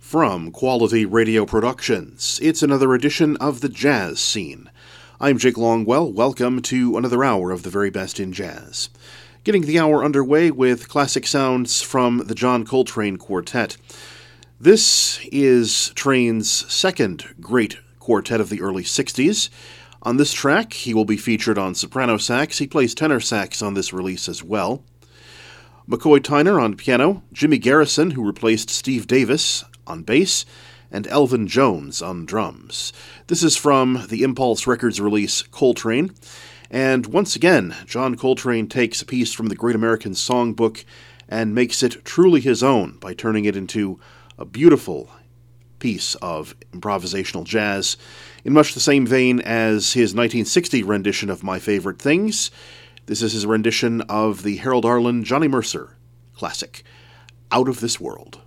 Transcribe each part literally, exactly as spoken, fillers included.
From Quality Radio Productions, it's another edition of The Jazz Scene. I'm Jake Longwell. Welcome to another hour of the very best in jazz. Getting the hour underway with classic sounds from the John Coltrane Quartet. This is Train's second great quartet of the early sixties. On this track, he will be featured on soprano sax. He plays tenor sax on this release as well. McCoy Tyner on piano, Jimmy Garrison, who replaced Steve Davis, on bass, and Elvin Jones on drums. This is from the Impulse Records release Coltrane, and once again, John Coltrane takes a piece from the Great American Songbook and makes it truly his own by turning it into a beautiful piece of improvisational jazz, in much the same vein as his nineteen sixty rendition of My Favorite Things. This is his rendition of the Harold Arlen Johnny Mercer classic, Out of This World.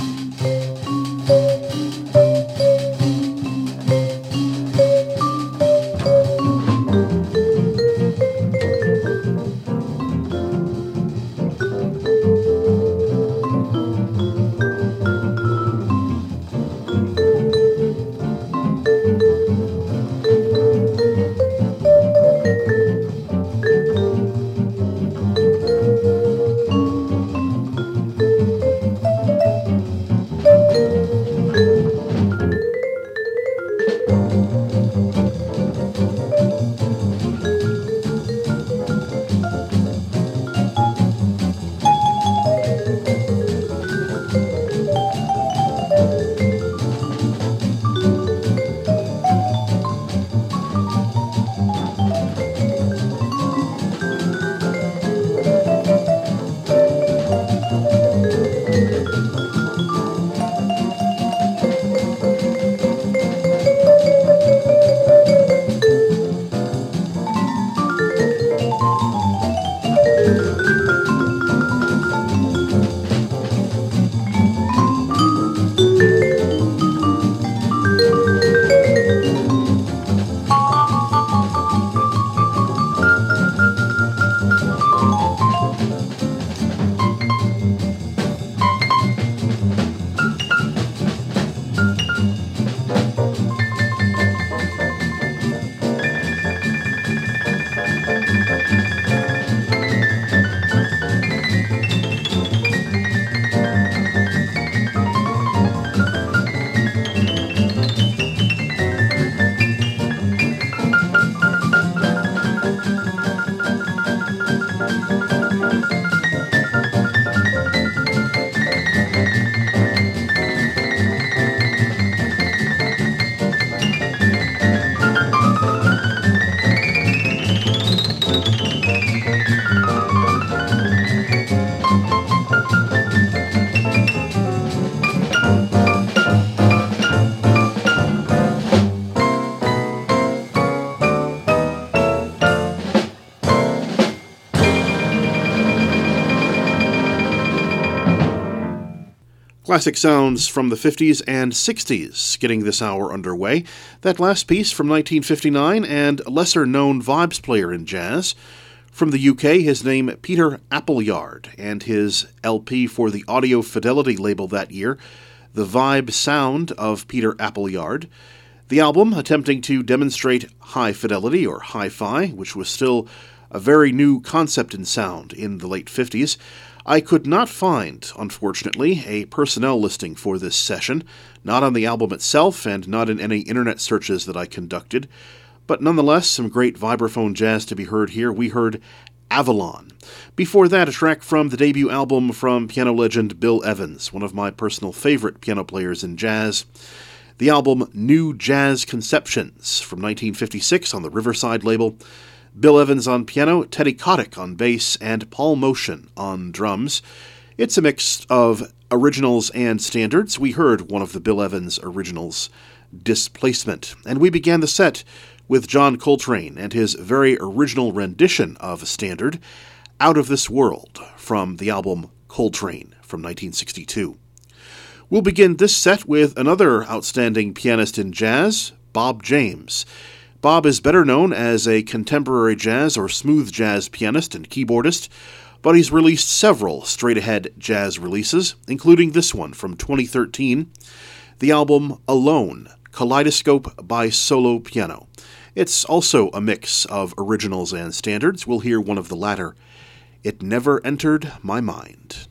Classic sounds from the fifties and sixties getting this hour underway. That last piece from nineteen fifty-nine and a lesser-known vibes player in jazz. From the U K, his name Peter Appleyard, and his L P for the Audio Fidelity label that year, The Vibe Sound of Peter Appleyard. The album attempting to demonstrate high fidelity, or hi-fi, which was still a very new concept in sound in the late fifties. I could not find, unfortunately, a personnel listing for this session, not on the album itself and not in any internet searches that I conducted, but nonetheless some great vibraphone jazz to be heard here. We heard Avalon. Before that, a track from the debut album from piano legend Bill Evans, one of my personal favorite piano players in jazz. The album New Jazz Conceptions from nineteen fifty-six on the Riverside label. Bill Evans on piano, Teddy Kotick on bass, and Paul Motion on drums. It's a mix of originals and standards. We heard one of the Bill Evans originals, Displacement, and we began the set with John Coltrane and his very original rendition of a standard, Out of This World, from the album Coltrane from nineteen sixty-two. We'll begin this set with another outstanding pianist in jazz, Bob James. Bob is better known as a contemporary jazz or smooth jazz pianist and keyboardist, but he's released several straight-ahead jazz releases, including this one from twenty thirteen, the album Alone, Kaleidoscope by Solo Piano. It's also a mix of originals and standards. We'll hear one of the latter, It Never Entered My Mind.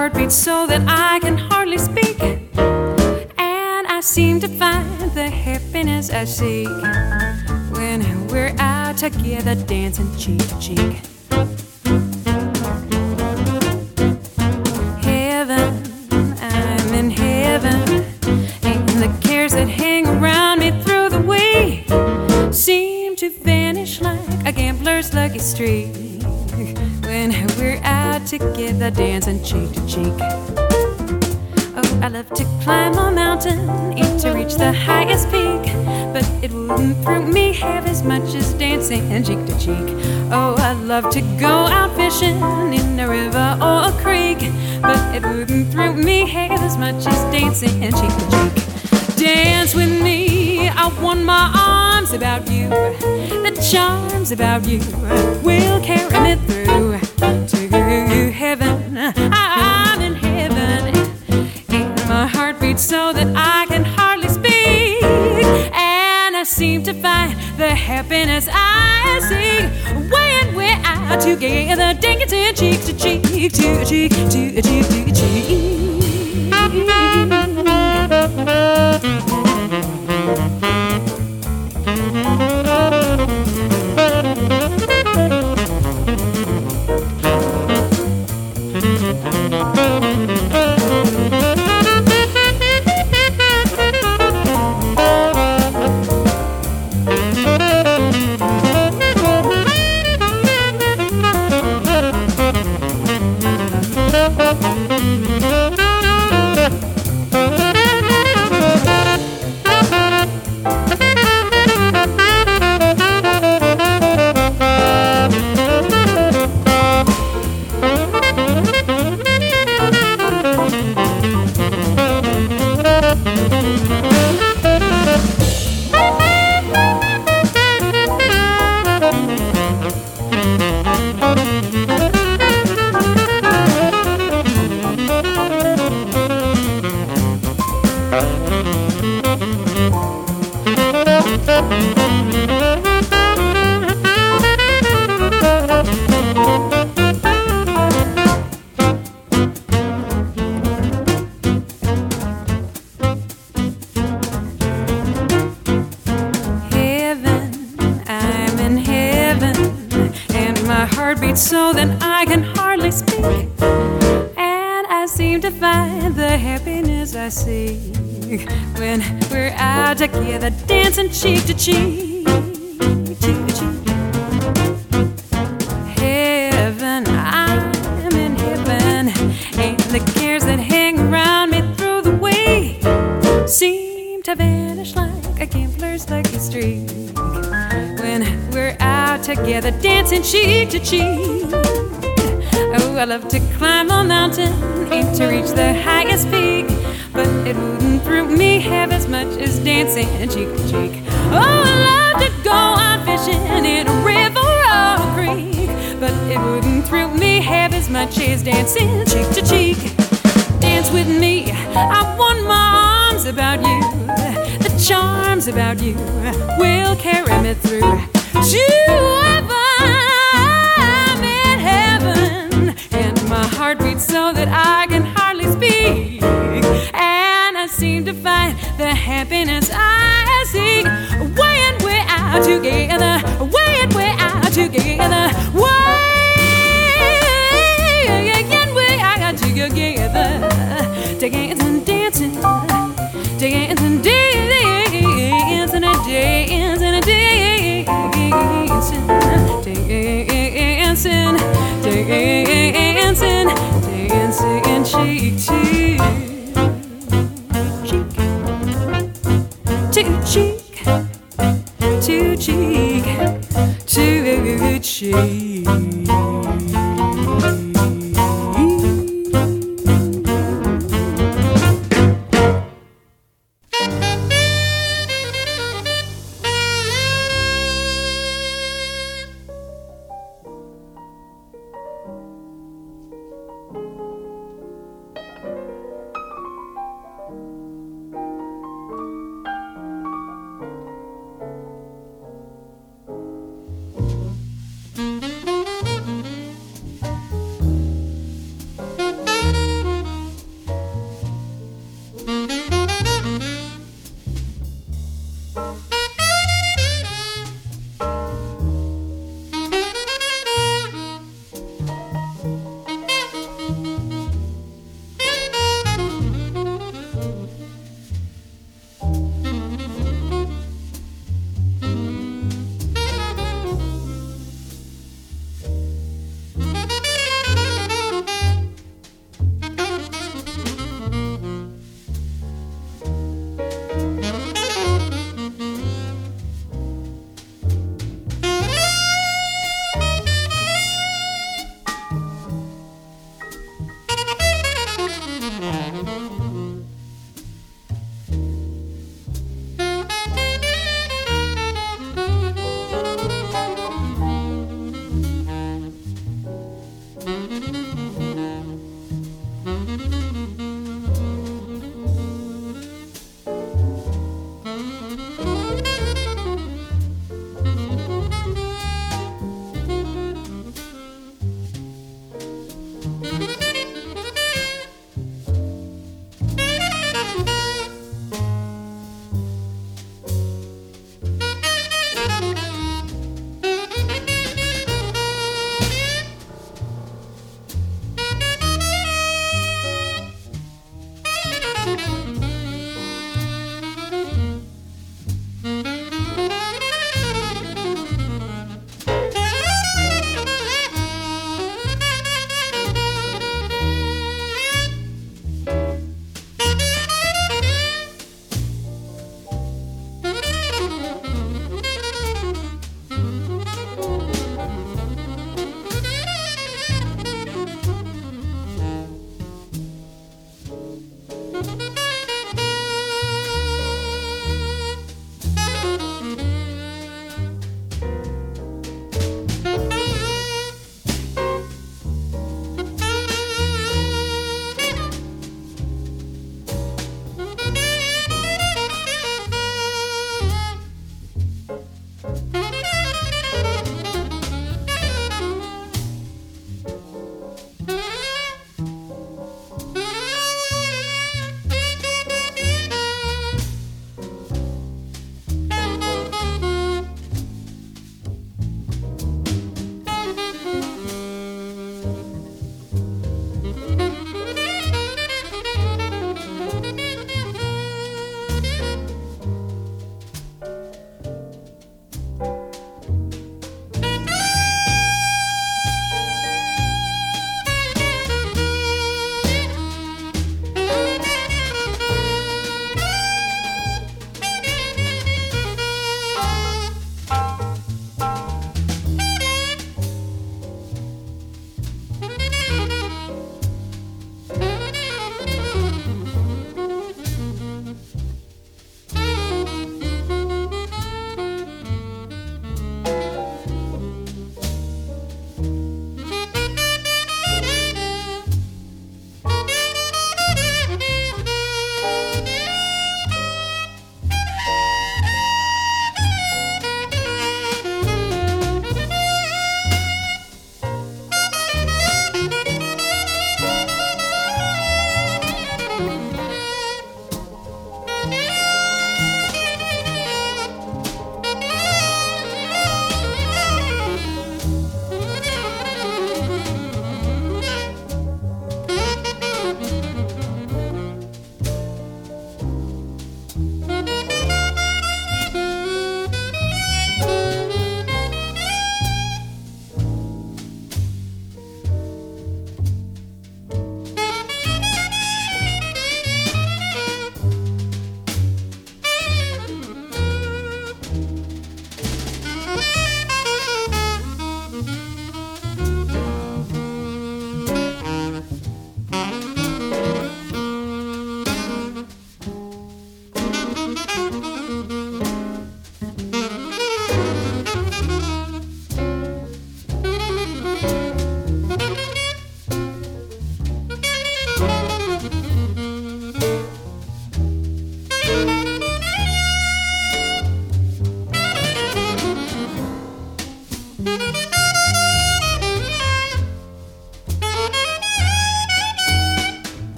heart beats so that I can hardly speak, and I seem to find the happiness I seek when we're out together dancing cheek to cheek. Heaven, I'm in heaven, and the cares that hang around me through the week seem to vanish like a gambler's lucky streak when we're out together dancing cheek to cheek. Oh, I love to climb a mountain, aim to reach the highest peak, but it wouldn't thrill me half as much as dancing cheek to cheek. Oh, I love to go out fishing in a river or a creek, but it wouldn't thrill me half as much as dancing cheek to cheek. Dance with me, I want my arms about you. The charms about you will carry me through to heaven. I'm in heaven, and my heart beats so that I can hardly speak, and I seem to find the happiness I seek when we're out together, dancing cheek to cheek, to cheek, to cheek, to cheek. So that I can hardly speak, and I seem to find the happiness I seek when we're out together dancing cheek to cheek, cheek to cheek. Heaven, I'm in heaven, and the cares that hang around me through the week seem to vanish like a gambler's lucky streak when we're out together dancing cheek to cheek. Oh, I love to climb a mountain, aim to reach the highest peak, but it wouldn't thrill me half as much as dancing cheek to cheek. Oh, I love to go out fishing in a river or a creek, but it wouldn't thrill me half as much as dancing cheek to cheek. Dance with me, I want my arms about you. The charms about you will carry me through to heaven. I'm in heaven, and my heart beats so that I can hardly speak, and I seem to find the happiness I seek when we're out together, when we're out together, when we're out together, dancing, dancing, dancing, dancing, dancing, dancing, dancing, dancing, dancing, cheek to cheek, to cheek, to cheek, to cheek.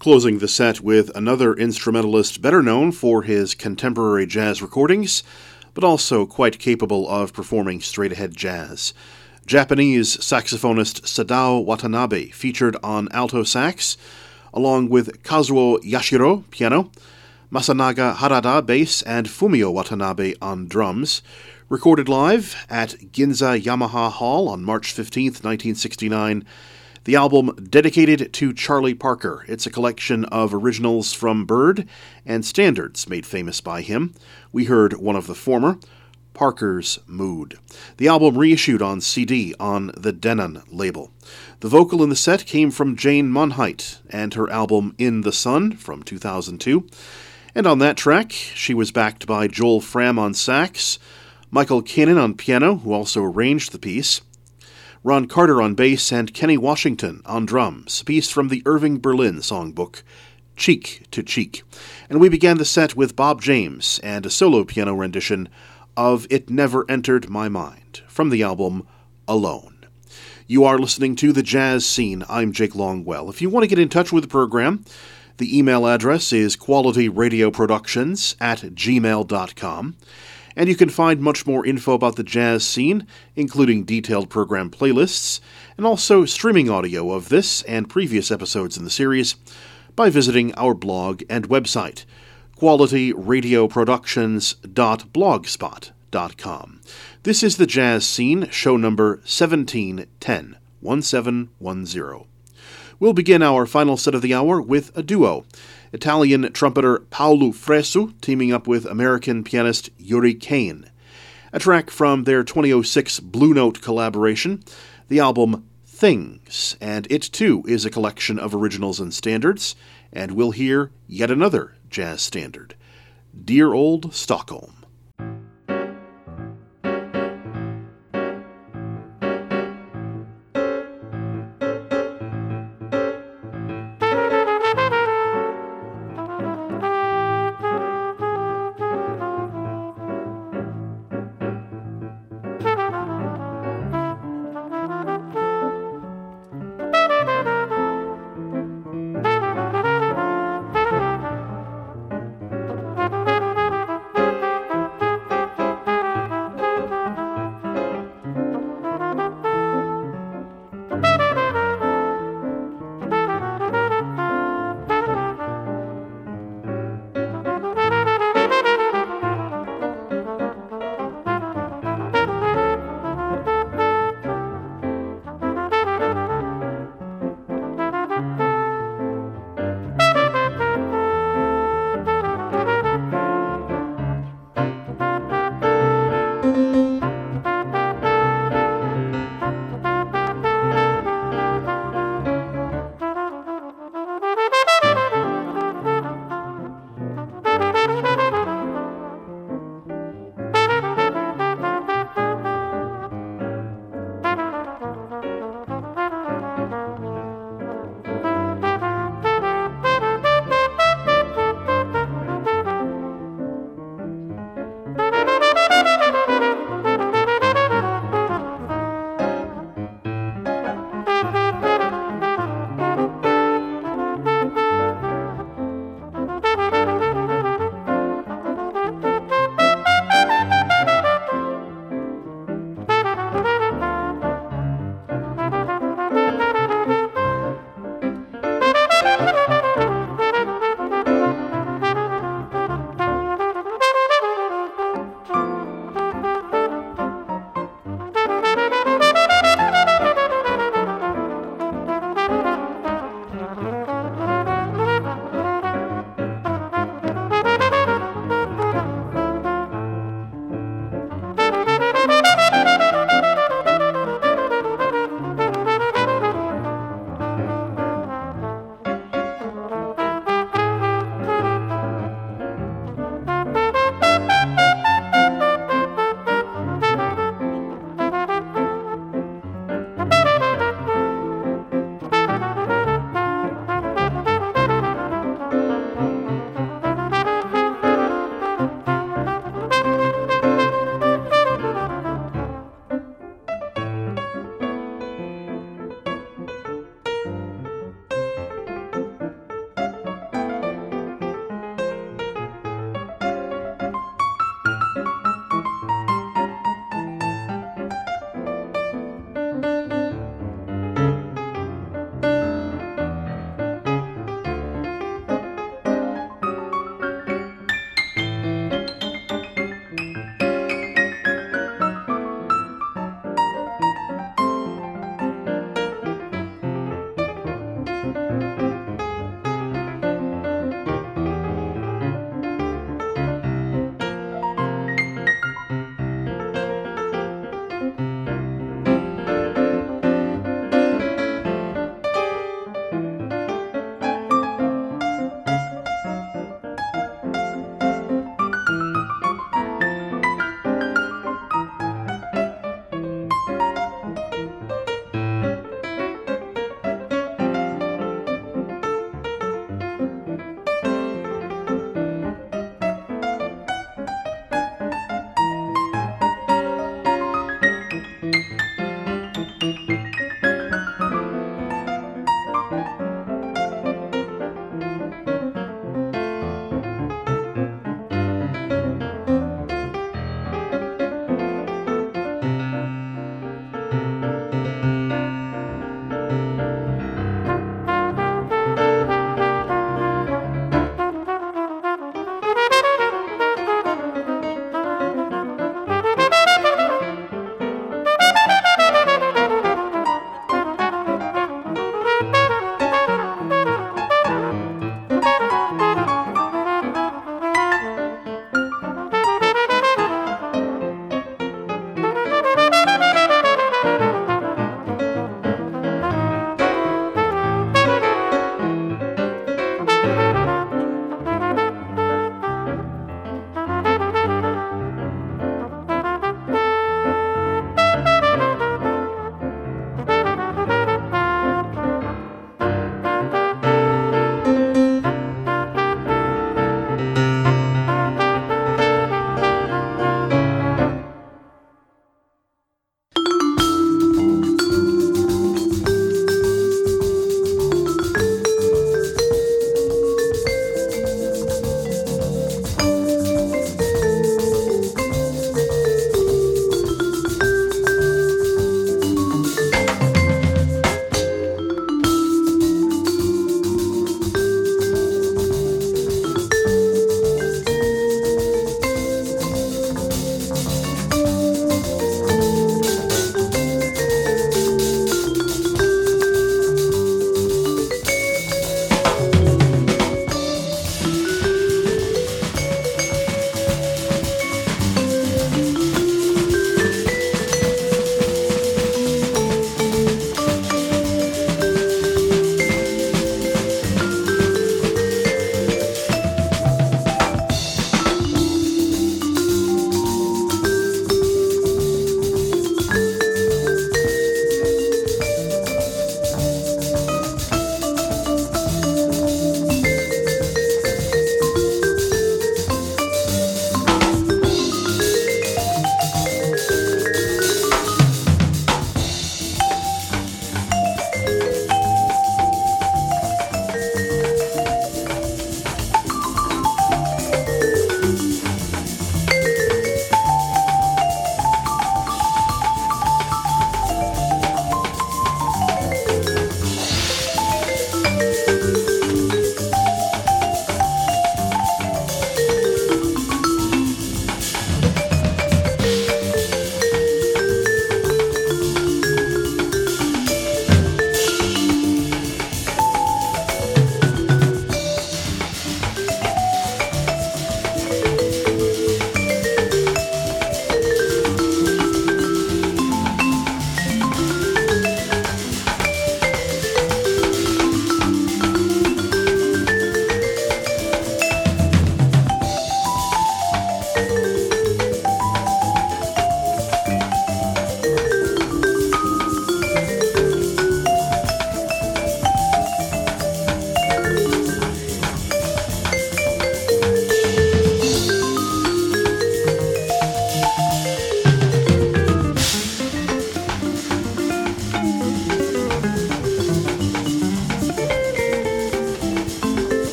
Closing the set with another instrumentalist better known for his contemporary jazz recordings, but also quite capable of performing straight-ahead jazz. Japanese saxophonist Sadao Watanabe featured on alto sax, along with Kazuo Yashiro, piano, Masanaga Harada, bass, and Fumio Watanabe on drums. Recorded live at Ginza Yamaha Hall on March fifteenth, nineteen sixty-nine. The album dedicated to Charlie Parker. It's a collection of originals from Bird and standards made famous by him. We heard one of the former, Parker's Mood. The album reissued on C D on the Denon label. The vocal in the set came from Jane Monheit and her album In the Sun from two thousand two. And on that track, she was backed by Joel Fram on sax, Michael Cannon on piano, who also arranged the piece, Ron Carter on bass, and Kenny Washington on drums, a piece from the Irving Berlin songbook, Cheek to Cheek. And we began the set with Bob James and a solo piano rendition of It Never Entered My Mind, from the album Alone. You are listening to The Jazz Scene. I'm Jake Longwell. If you want to get in touch with the program, the email address is qualityradioproductions at gmail dot com. And you can find much more info about the jazz scene, including detailed program playlists, and also streaming audio of this and previous episodes in the series, by visiting our blog and website, quality radio productions dot blogspot dot com. This is The Jazz Scene, show number seventeen ten, seventeen ten. We'll begin our final set of the hour with a duo. Italian trumpeter Paolo Fresu teaming up with American pianist Yuri Kane. A track from their twenty oh six Blue Note collaboration, the album Things, and it too is a collection of originals and standards, and we'll hear yet another jazz standard, Dear Old Stockholm. Thank you.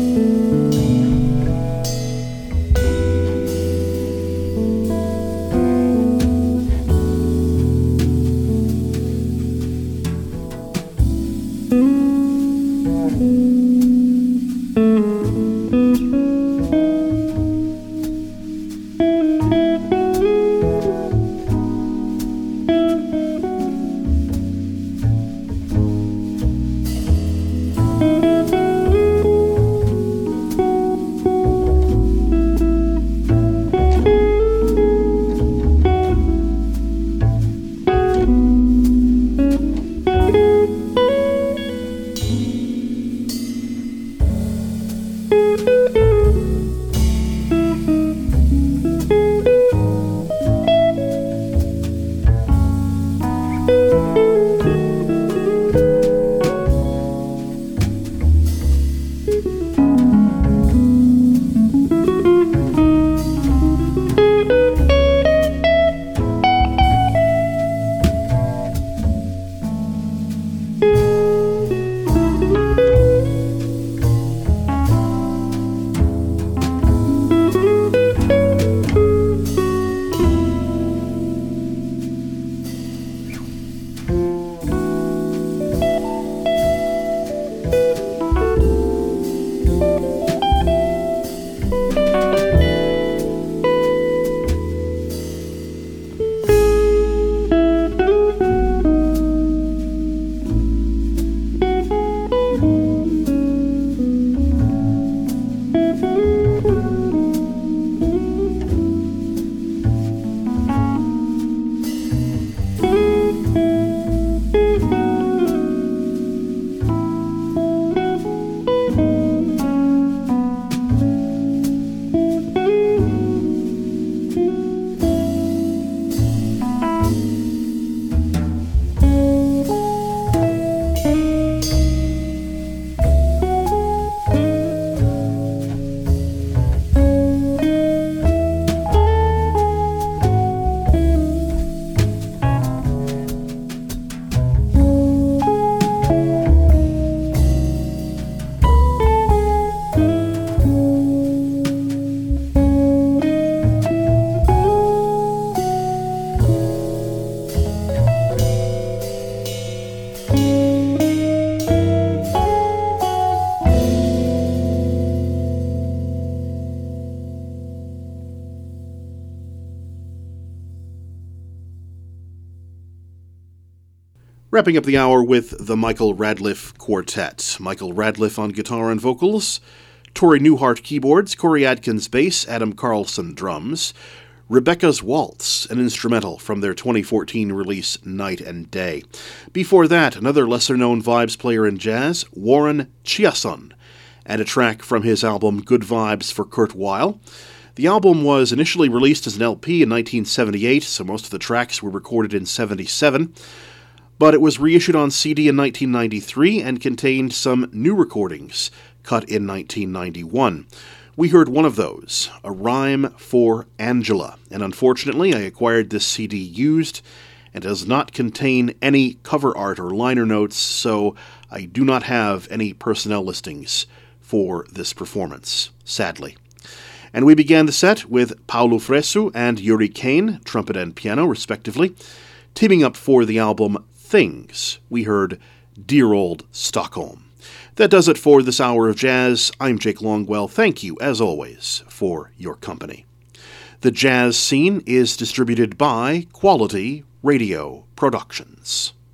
Wrapping up the hour with the Michael Radliff Quartet. Michael Radliff on guitar and vocals, Tori Newhart keyboards, Corey Adkins bass, Adam Carlson drums, Rebecca's Waltz, an instrumental from their twenty fourteen release Night and Day. Before that, another lesser-known vibes player in jazz, Warren Chiasson, and a track from his album Good Vibes for Kurt Weill. The album was initially released as an L P in nineteen seventy-eight, so most of the tracks were recorded in seventy-seven, but it was reissued on C D in nineteen ninety-three and contained some new recordings cut in nineteen ninety-one. We heard one of those, A Rhyme for Angela, and unfortunately I acquired this C D used and does not contain any cover art or liner notes, so I do not have any personnel listings for this performance, sadly. And we began the set with Paulo Fresu and Yuri Kane, trumpet and piano respectively. Teaming up for the album Things, we heard Dear Old Stockholm. That does it for this hour of jazz. I'm Jake Longwell. Thank you, as always, for your company. The Jazz Scene is distributed by Quality Radio Productions.